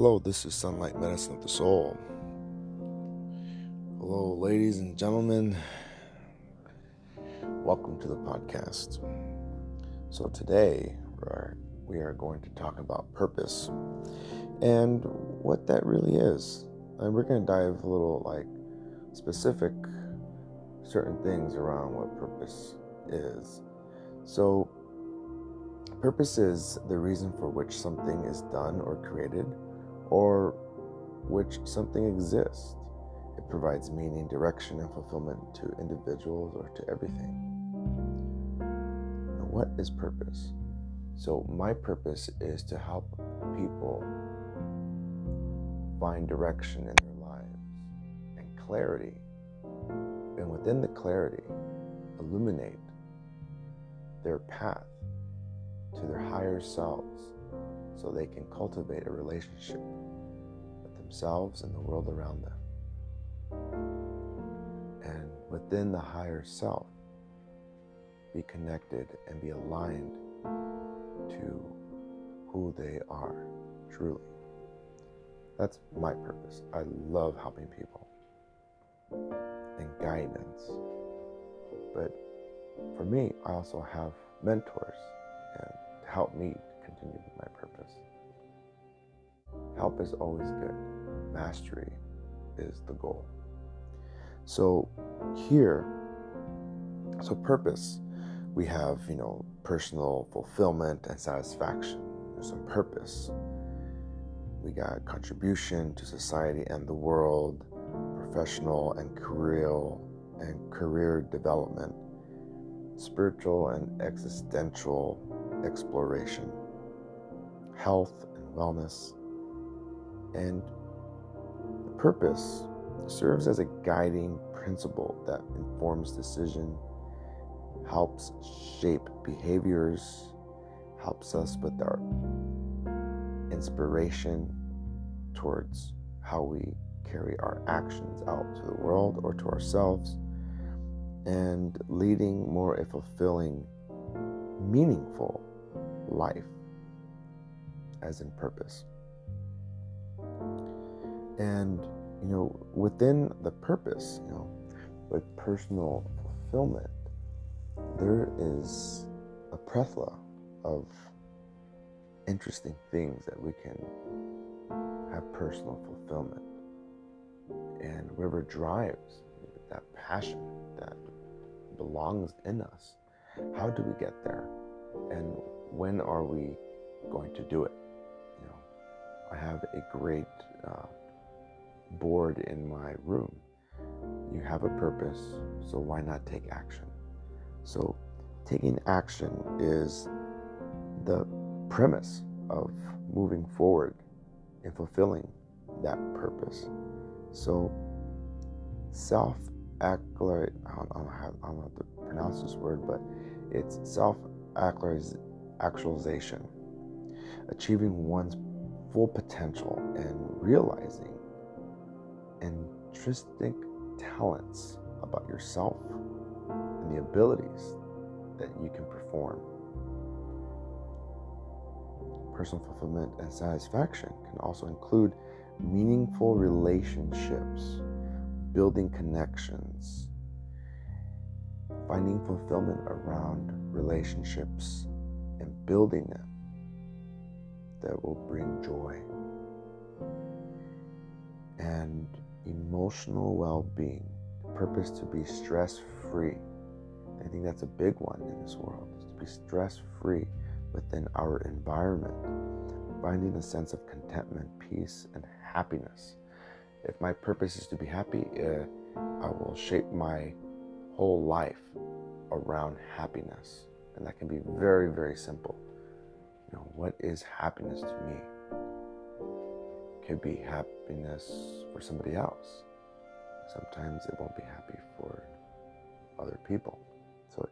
Hello, this is Sunlight Medicine of the Soul. Hello, ladies and gentlemen. Welcome to the podcast. So today we are going to talk about purpose and what that really is. And we're going to dive a little specific certain things around what purpose is. So purpose is the reason for which something is done or created, or which something exists. It provides meaning, direction, and fulfillment to individuals or to everything. Now, what is purpose? So my purpose is to help people find direction in their lives and clarity, and within the clarity, illuminate their path to their higher selves so they can cultivate a relationship with themselves and the world around them. And within the higher self, be connected and be aligned to who they are truly. That's my purpose. I love helping people and guidance. But for me, I also have mentors and to help me continue with my purpose. Help is always good. Mastery is the goal. So purpose, we have, personal fulfillment and satisfaction. There's some purpose. We got contribution to society and the world, professional and career development, spiritual and existential exploration, health and wellness. And purpose serves as a guiding principle that informs decision, helps shape behaviors, helps us with our inspiration towards how we carry our actions out to the world or to ourselves, and leading more a fulfilling, meaningful life, as in purpose. And within the purpose, with personal fulfillment, there is a plethora of interesting things that we can have personal fulfillment. And whatever drives that passion that belongs in us, how do we get there? And when are we going to do it? I have a great board in my room. You have a purpose, so why not take action? So taking action is the premise of moving forward and fulfilling that purpose. So I don't know how to pronounce this word, but it's self-actualization, achieving one's full potential and realizing intrinsic talents about yourself and the abilities that you can perform. Personal fulfillment and satisfaction can also include meaningful relationships, building connections, finding fulfillment around relationships and building them that will bring joy, and emotional well-being, the purpose to be stress-free. I think that's a big one in this world, is to be stress-free within our environment, finding a sense of contentment, peace, and happiness. If my purpose is to be happy, I will shape my whole life around happiness. And that can be very, very simple. What is happiness to me? It could be happiness for somebody else. Sometimes it won't be happy for other people. So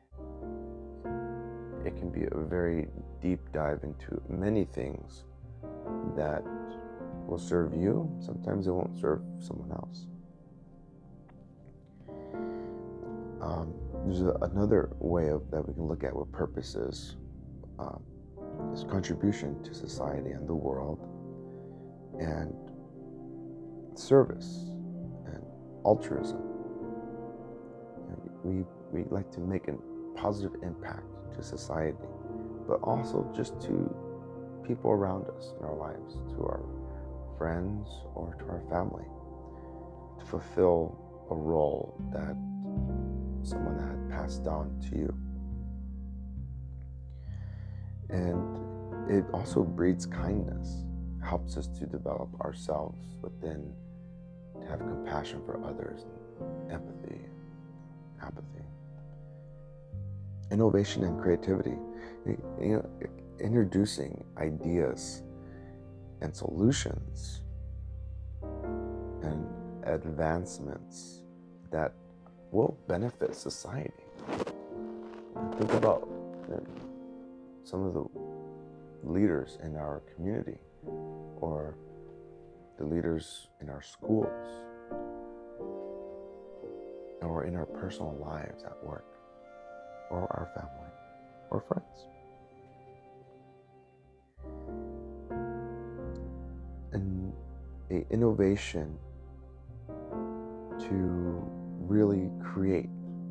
it can be a very deep dive into many things that will serve you. Sometimes it won't serve someone else. There's another way that we can look at what purpose is contribution to society and the world, and service and altruism. We like to make a positive impact to society, but also just to people around us in our lives, to our friends or to our family, to fulfill a role that someone had passed on to you. And it also breeds kindness, helps us to develop ourselves within, to have compassion for others, and empathy, apathy. Innovation and creativity, introducing ideas and solutions and advancements that will benefit society. Think about some of the leaders in our community, or the leaders in our schools, or in our personal lives at work, or our family, or friends. And an innovation to really create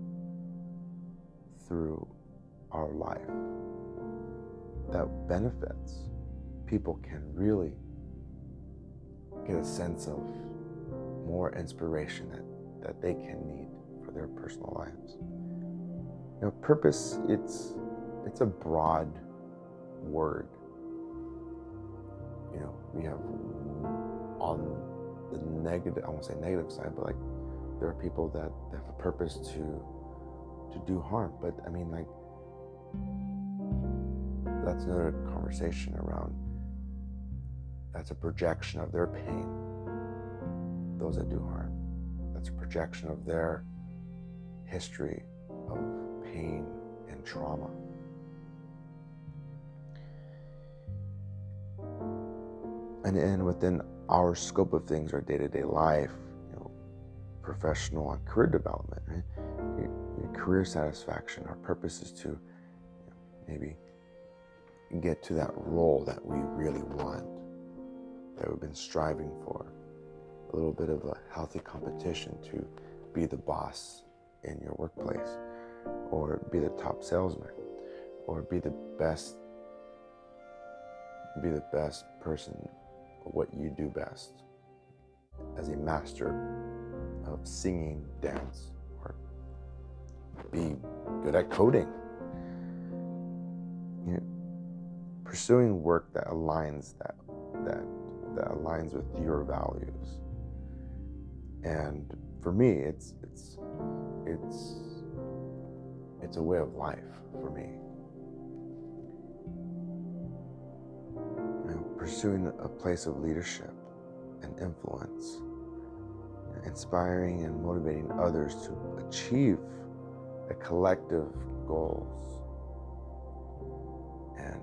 through our life that benefits people can really get a sense of more inspiration that they can need for their personal lives. Purpose, it's a broad word. We have on the negative, I won't say negative side, but like there are people that have a purpose to do harm. But I mean, like, that's another conversation around, that's a projection of their pain, those that do harm. That's a projection of their history of pain and trauma. And within our scope of things, our day-to-day life, professional and career development, right? Your career satisfaction, our purpose is to maybe get to that role that we really want, that we've been striving for. A little bit of a healthy competition to be the boss in your workplace, or be the top salesman, or be the best person at what you do best as a master of singing, dance, or be good at coding. Pursuing work that aligns that aligns with your values. And for me, it's a way of life for me. Pursuing a place of leadership and influence, inspiring and motivating others to achieve a collective goals, and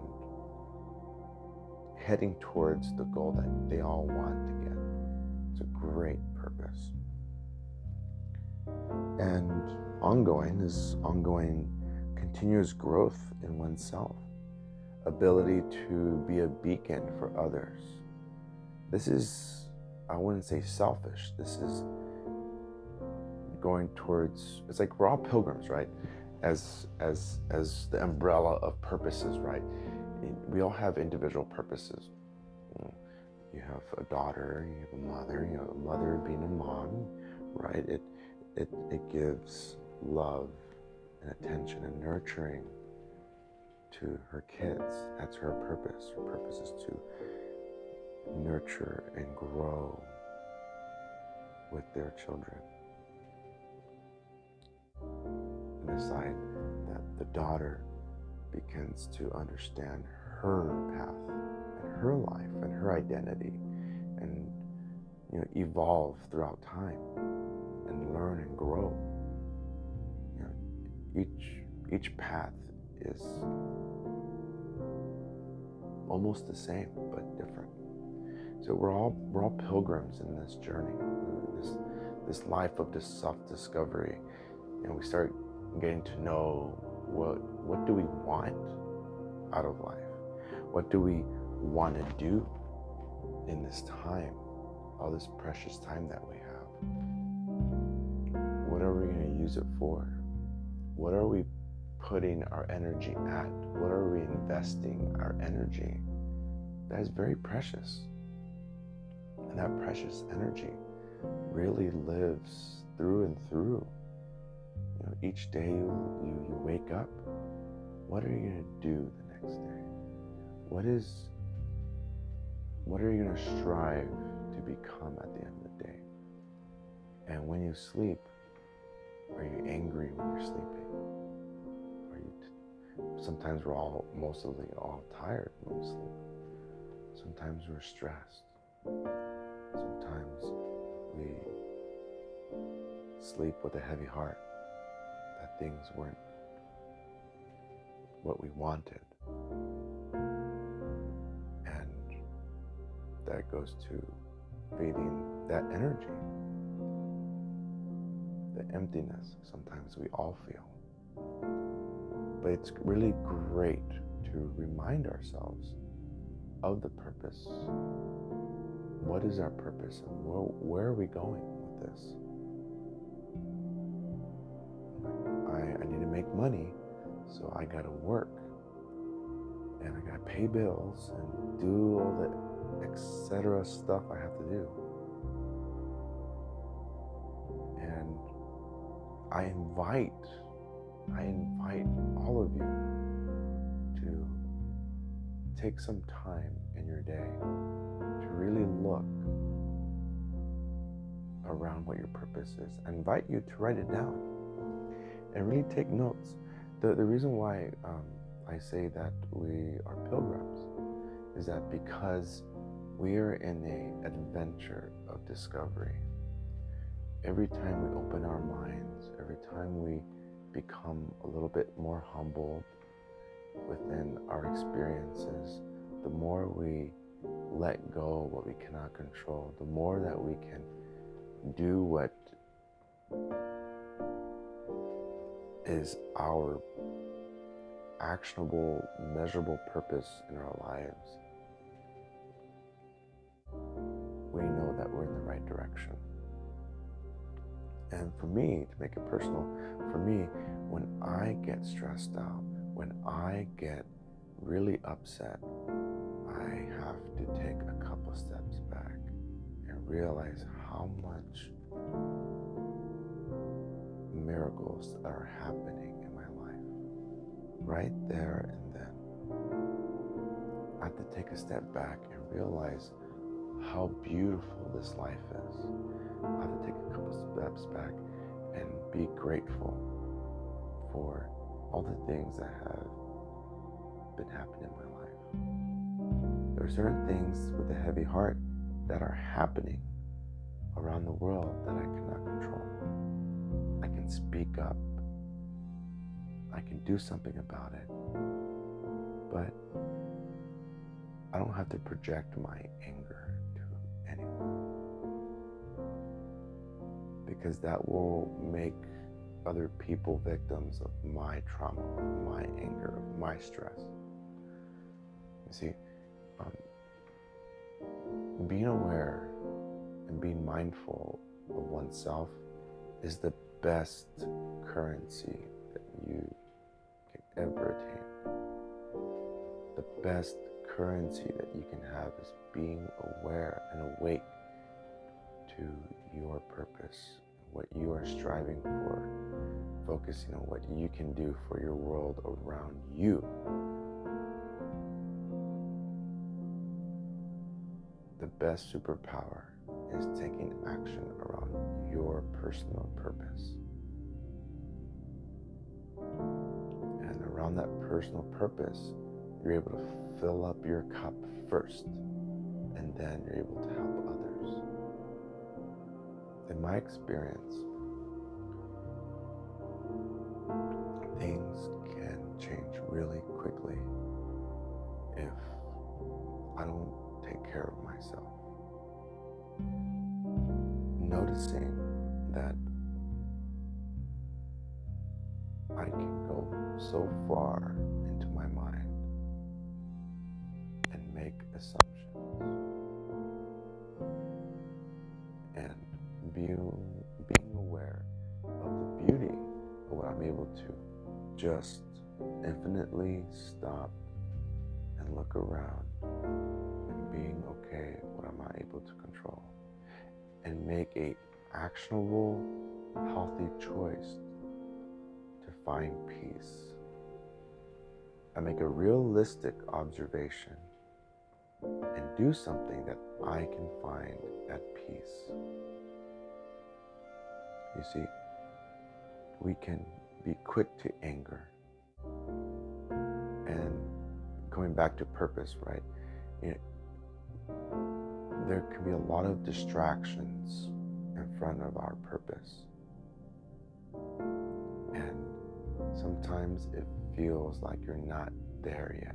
heading towards the goal that they all want to get. It's a great purpose. And ongoing continuous growth in oneself, ability to be a beacon for others. This is, I wouldn't say selfish, this is going towards, it's like we're all pilgrims, right? As the umbrella of purposes, right? We all have individual purposes. You have a daughter, you have a mother being a mom, right? It gives love and attention and nurturing to her kids. That's her purpose. Her purpose is to nurture and grow with their children. And decide that the daughter begins to understand her path and her life and her identity, and evolve throughout time and learn and grow. Each path is almost the same but different. So we're all pilgrims in this journey, this life of this self-discovery, and we start getting to know what do we want out of life? What do we want to do? in this time, all this precious time that we have? What are we going to use it for? What are we putting our energy at? What are we investing our energy? That is very precious. And that precious energy really lives through and through. Each day you wake up, what are you going to do the next day? What are you going to strive to become at the end of the day? And when you sleep, are you angry when you're sleeping? Sometimes we're mostly all tired when we sleep. Sometimes we're stressed. Sometimes we sleep with a heavy heart that things weren't what we wanted. And that goes to feeding that energy, the emptiness sometimes we all feel. But it's really great to remind ourselves of the purpose. What is our purpose, and where are we going with this? I need to make money, so I gotta work, and I gotta pay bills and do all the etc. stuff I have to do. And I invite all of you to take some time in your day to really look around what your purpose is. I invite you to write it down and really take notes. The reason why I say that we are pilgrims is that because we are in an adventure of discovery. Every time we open our minds, every time we become a little bit more humbled within our experiences, the more we let go of what we cannot control, the more that we can do what is our actionable, measurable purpose in our lives, we know that we're in the right direction. And for me, to make it personal, for me, when I get stressed out, when I get really upset, I have to take a couple steps back and realize how much miracles are happening in my life right there and then. I have to take a step back and realize how beautiful this life is. I have to take a couple steps back and be grateful for all the things that have been happening in my life. There are certain things with a heavy heart that are happening around the world that I cannot control. I can speak up. I can do something about it. But I don't have to project my anger to anyone, because that will make other people victims of my trauma, of my anger, of my stress. You see, being aware and being mindful of oneself is the best currency that you can ever attain. The best currency that you can have is being aware and awake to your purpose, what you are striving for, focusing on what you can do for your world around you. The best superpower is taking action around your personal purpose. And around that personal purpose, you're able to fill up your cup first, and then you're able to help others. In my experience, things can change really quickly if I don't take care of myself. Noticing that I can go so far into my mind and make assumptions just infinitely stop and look around and being okay, what am I able to control? And make a actionable, healthy choice to find peace. I make a realistic observation and do something that I can find at peace. You see, we can be quick to anger. And going back to purpose, right? There can be a lot of distractions in front of our purpose. And sometimes it feels like you're not there yet.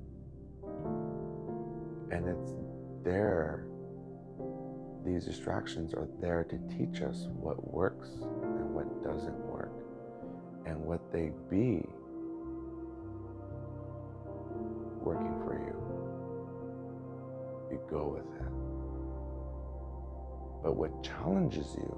And it's there, these distractions are there to teach us what works and what doesn't work, and what they be working for you. You go with it. But what challenges you,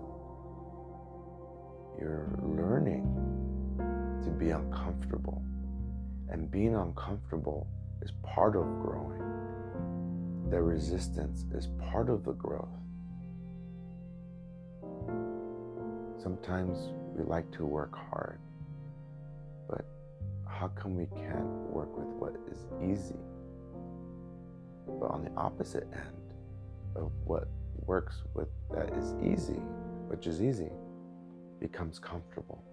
you're learning to be uncomfortable. And being uncomfortable is part of growing. The resistance is part of the growth. Sometimes we like to work hard, but how come we can't work with what is easy? But on the opposite end of what works with that is easy, which is easy, becomes comfortable.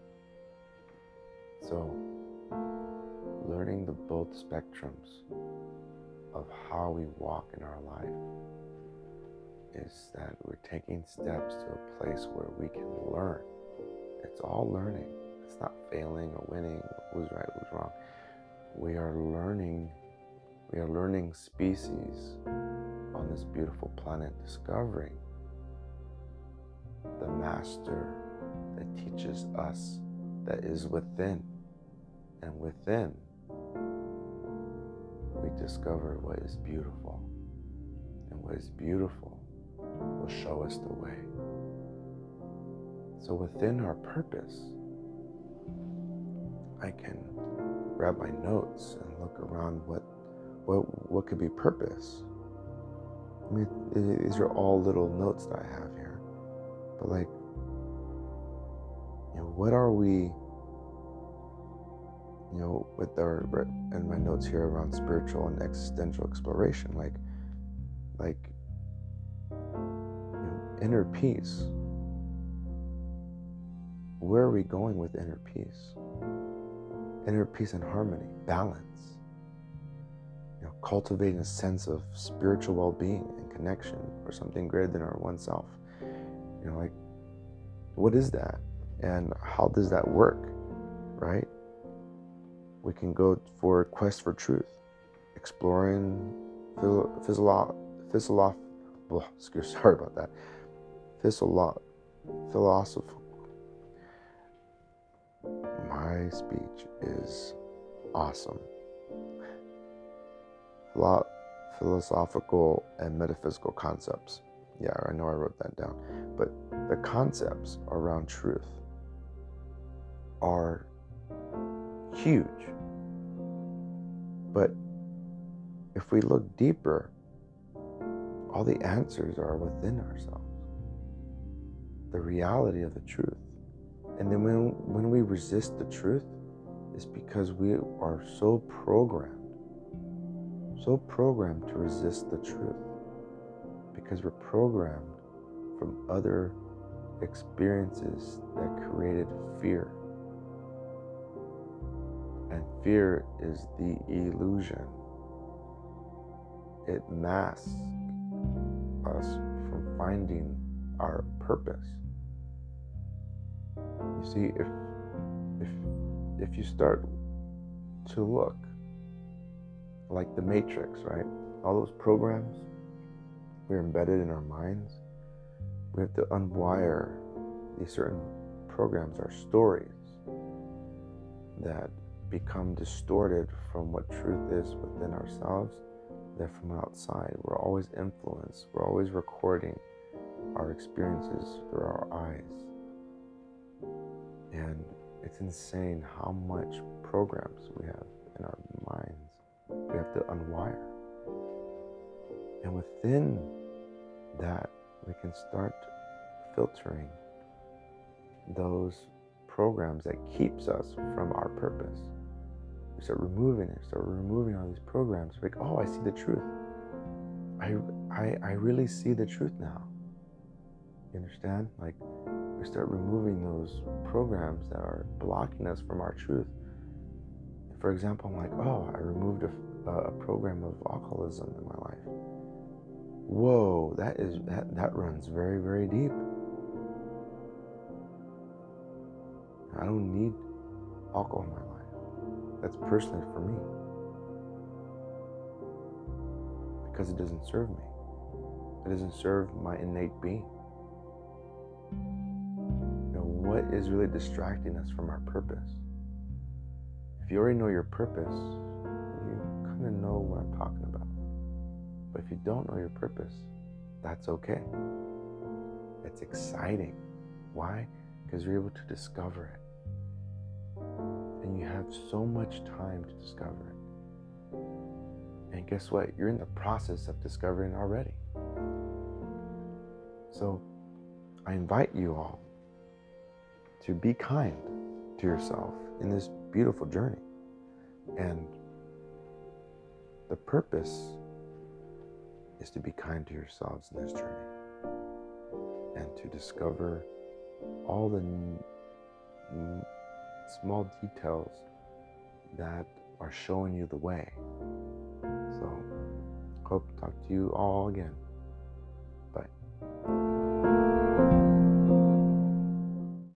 So, learning the both spectrums of how we walk in our life is that we're taking steps to a place where we can learn. It's all learning. It's not failing or winning, who's right, who's wrong. We are learning species on this beautiful planet, discovering the master that teaches us that is within. And within, we discover what is beautiful. And what is beautiful will show us the way. So within our purpose, I can grab my notes and look around what could be purpose. I mean, these are all little notes that I have here. But like, what are we, with our, and my notes here around spiritual and existential exploration, like inner peace. Where are we going with inner peace? Inner peace and harmony, balance. Cultivating a sense of spiritual well-being and connection or something greater than our oneself. What is that? And how does that work, right? We can go for a quest for truth, exploring philosophical, my speech is awesome. Philosophical and metaphysical concepts. Yeah, I know I wrote that down. But the concepts around truth are huge. But if we look deeper, all the answers are within ourselves. The reality of the truth. And then when we resist the truth, it's because we are so programmed to resist the truth, because we're programmed from other experiences that created fear. And fear is the illusion. It masks us from finding our purpose. You see, if you start to look like the Matrix, right? All those programs we're embedded in our minds, we have to unwire these certain programs, our stories, that become distorted from what truth is within ourselves, that from outside. We're always influenced. We're always recording our experiences through our eyes. And It's insane how much programs we have in our minds we have to unwire. And within that, we can start filtering those programs that keeps us from our purpose. We start removing all these programs. Like, oh, I see the truth. I really see the truth now. You understand? Like, we start removing those programs that are blocking us from our truth. For example, I'm like, oh, I removed a program of alcoholism in my life. Whoa, that runs very, very deep. I don't need alcohol in my life. That's personally for me. Because it doesn't serve me. It doesn't serve my innate being. What is really distracting us from our purpose? If you already know your purpose, you kind of know what I'm talking about. But if you don't know your purpose, that's okay. It's exciting. Why? Because you're able to discover it. And you have so much time to discover it. And guess what? You're in the process of discovering it already. So I invite you all to be kind to yourself in this beautiful journey. And the purpose is to be kind to yourselves in this journey and to discover all the small details that are showing you the way. So, hope to talk to you all again.